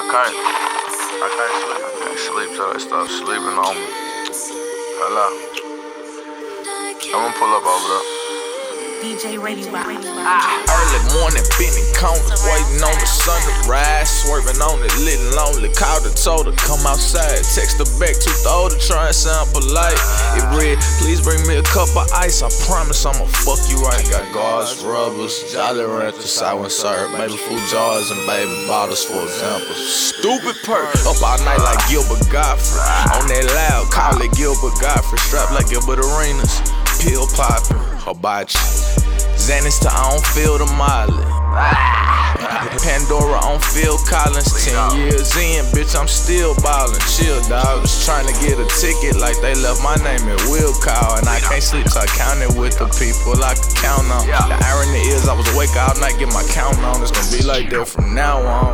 can't sleep till they stop sleeping on me. Hello. I'm gonna pull up over there. DJ Radio Rock. Early morning, bending corners, waiting on the sun to rise, swerving on it, lit and lonely. Called her, told her, come outside. Text her back, too old to try and sound polite. It read, please bring me a cup of ice. I promise I'ma fuck you right. Got gauze, rubbers, Jolly Ranchers, sour and syrup, baby food jars and baby bottles, for example. Stupid perk, up all night like Gilbert Godfrey. On that loud, call it Gilbert Godfrey. Strapped like Gilbert Arenas, pill popping, hibachi. Xanax to I don't feel the Molly. Pandora on Phil Collins. 10 years in, bitch, I'm still ballin'. Chill, dog. Was trying to get a ticket like they left my name at Will Call. And I can't sleep, so I counted with the people I can count on. The irony is I was awake all night, get my count on. It's gonna be like that from now on.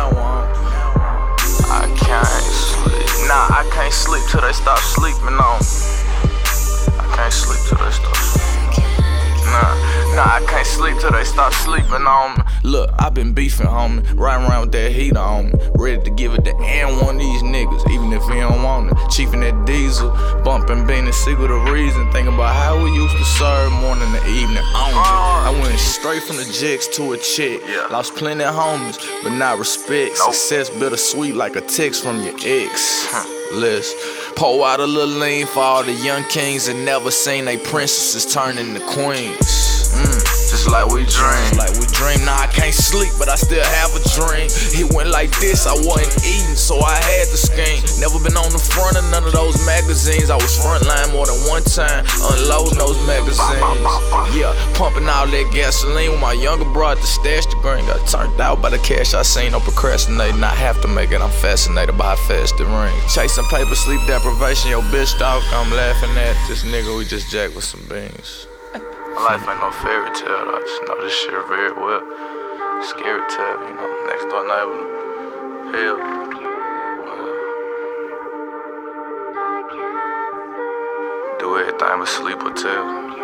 I can't sleep. Nah, I can't sleep till they stop sleeping on me. I can't sleep till they stop sleeping. Nah, I can't sleep till they stop sleeping on me. Look, I been beefing, homie, riding around with that heater on me. Ready to give it to any one of these niggas, even if he don't want it. Chiefin' that diesel, bumping Beanie Siegel the reason. Thinking about how we used to serve morning to evening only. I went straight from the jigs to a chick. Lost plenty of homies, but not respect. Success bittersweet like a text from your ex. List. Pour out a little lean for all the young kings that never seen they princesses turn into queens. Just like we dream. Nah, I can't sleep, but I still have a dream. It went like this, I wasn't eating, so I had to scheme. Never been on the front of none of those magazines. I was frontline more than one time, unloading those magazines. Yeah, pumping all that gasoline with my younger brother to stash the green. Got turned out by the cash I seen. No procrastinating, I have to make it. I'm fascinated by how fast it rings. Chasing paper, sleep deprivation. Yo, bitch dog, I'm laughing at this nigga we just jacked with some beans. My life ain't no fairy tale, I just know this shit very well. Scary tale, you know, next door neighbor. Hell. Do everything but sleep or tell.